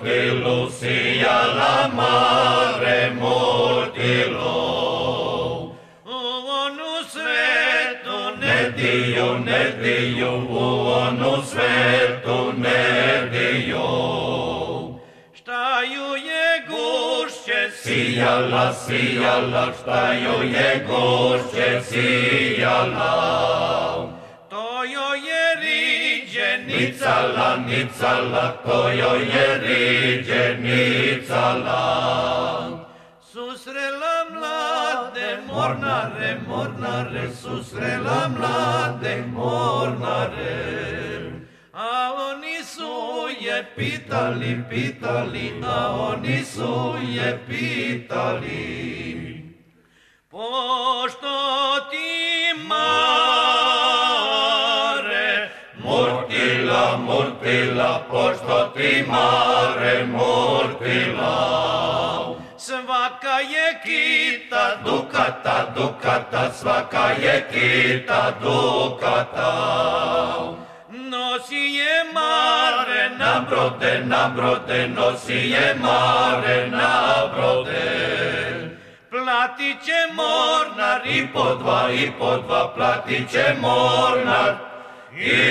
mortilu, sijala mare mortilo. U onu svetu Nediju, nediju, u onu svetu nediju. šta ju je gušće Sijala, sijala, šta ju je gušće sijala. to joj je riđe Nicala, nicala, to joj je riđe nicala. susrela mlade mornare, mornare, susrela mlade mornare. A oni su je pitali, pitali, a oni su je pitali. Pošto ti mare, Mortila, mortila, pošto ti mare mortila. svaka je kita Dukata, dukata, svaka je kita dukata. nosi je mare Na brode, na brode, nosi je mare na brode. platit će mornar I po dva, platit će mornar. I